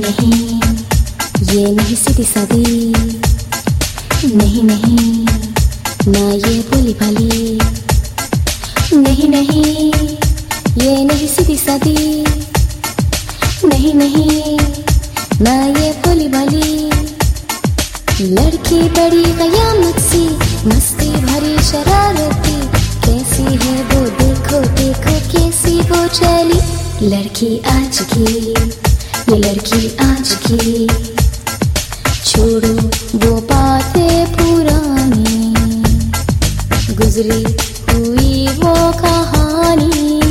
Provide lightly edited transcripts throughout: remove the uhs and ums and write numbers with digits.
नहीं, ये नहीं सीधी सादी, नहीं नहीं, ना ये बोली भाली, नहीं नहीं, ये नहीं सीधी सादी, नहीं नहीं, ना ये बोली भाली। लड़की बड़ी कयामत सी, मस्ती भरी शरारती, कैसी है वो देखो देखो कैसी वो चली। लड़की आज की, ये लड़की आज की, छोड़ो वो बातें पुरानी, गुजरी हुई वो कहानी,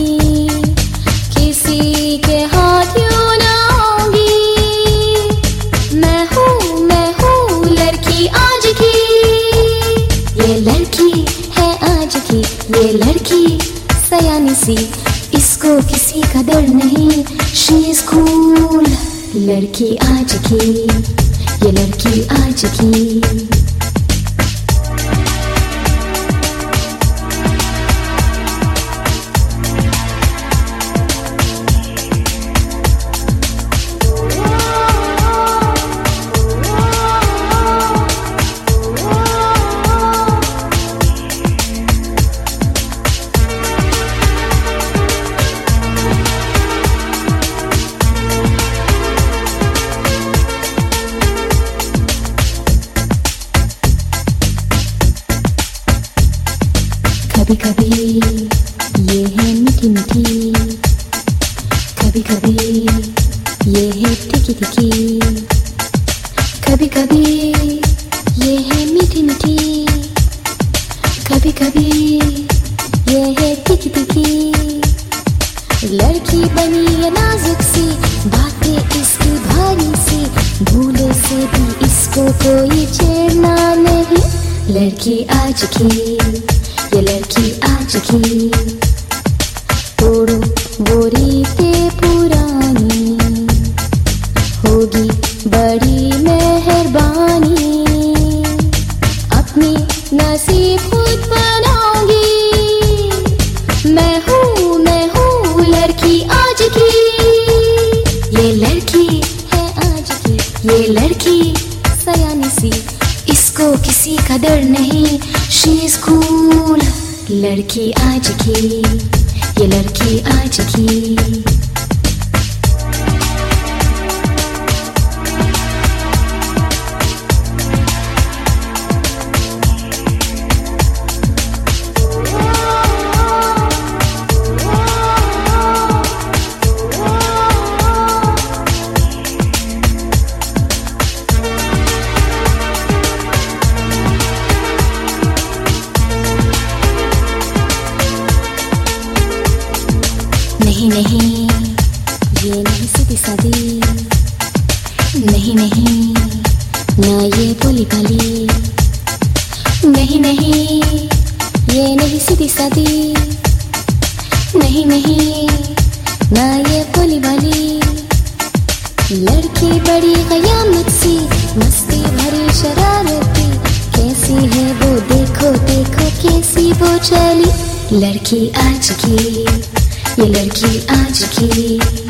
किसी के हाथ यूं ना होगी। मैं हूँ लड़की आज की, ये लड़की है आज की, ये लड़की सयानी सी, इसको किसी का डर नहीं, शी इज कूल। लड़की आज की, ये लड़की आज की। कभी कभी ये है मीठी मीठी, कभी कभी ये है तिकी तिकी, कभी कभी ये है मीठी मीठी, कभी कभी ये है तिकी तिकी। लड़की बनी ये नाजुक सी, बातें इसकी भारी सी, भूले से भी इसको कोई छेड़ना नहीं। लड़की आज की, ये लड़की आज की, तोड़ो वो रीतें पुरानी, होगी बड़ी मेहरबानी, अपनी नसीब खुद बनाऊंगी। मैं हूँ लड़की आज की, ये लड़की है आज की, ये लड़की सयानी सी, इसको किसी का डर नहीं, शी इज कूल। लड़की आज की, ये लड़की आज की। नहीं नहीं, ये नहीं सीधी सादी, नहीं नहीं, ना ये बोली भाली, नहीं नहीं, ये नहीं सीधी सादी, नहीं नहीं, ना ये बोली भाली। लड़की बड़ी कयामत सी, मस्ती भरी शरारती, कैसी है वो देखो देखो कैसी वो चली। लड़की आज की, ये लड़की आज की।